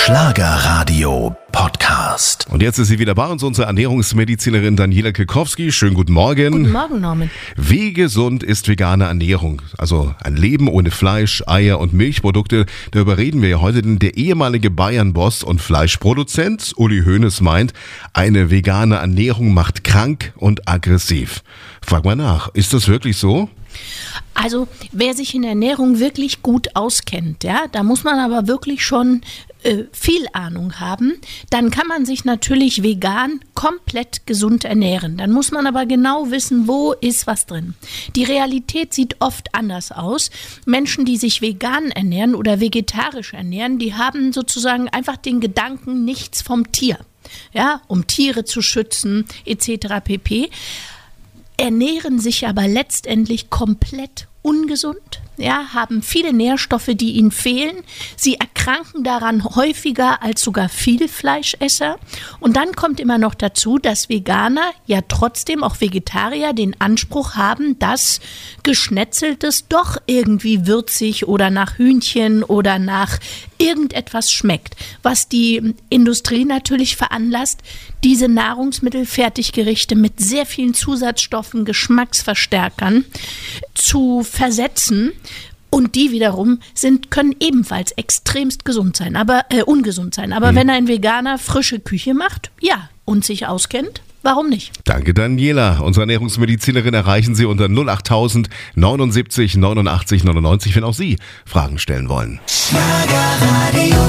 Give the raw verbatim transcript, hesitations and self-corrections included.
Schlagerradio Podcast. Und jetzt ist sie wieder bei uns, unsere Ernährungsmedizinerin Daniela Kekowski. Schönen guten Morgen. Guten Morgen, Norman. Wie gesund ist vegane Ernährung? Also ein Leben ohne Fleisch, Eier und Milchprodukte. Darüber reden wir ja heute, denn der ehemalige Bayern-Boss und Fleischproduzent Uli Hoeneß meint, eine vegane Ernährung macht krank und aggressiv. Frag mal nach, ist das wirklich so? Also wer sich in Ernährung wirklich gut auskennt, ja, da muss man aber wirklich schon äh, viel Ahnung haben, dann kann man sich natürlich vegan komplett gesund ernähren. Dann muss man aber genau wissen, wo ist was drin. Die Realität sieht oft anders aus. Menschen, die sich vegan ernähren oder vegetarisch ernähren, die haben sozusagen einfach den Gedanken, nichts vom Tier, ja, um Tiere zu schützen et cetera pp., ernähren sich aber letztendlich komplett ungesund, ja, haben viele Nährstoffe, die ihnen fehlen. Sie erkranken daran häufiger als sogar Vielfleischesser. Und dann kommt immer noch dazu, dass Veganer ja trotzdem, auch Vegetarier, den Anspruch haben, dass Geschnetzeltes doch irgendwie würzig oder nach Hühnchen oder nach irgendetwas schmeckt, was die Industrie natürlich veranlasst, diese Nahrungsmittelfertiggerichte mit sehr vielen Zusatzstoffen, Geschmacksverstärkern zu versetzen. Und die wiederum sind, können ebenfalls extremst gesund sein, aber äh, ungesund sein. Aber mhm. wenn ein Veganer frische Küche macht, ja, und sich auskennt, warum nicht? Danke, Daniela. Unsere Ernährungsmedizinerin erreichen Sie unter null acht tausend neunundsiebzig neunundachtzig neunundneunzig, wenn auch Sie Fragen stellen wollen. Schlagerradio.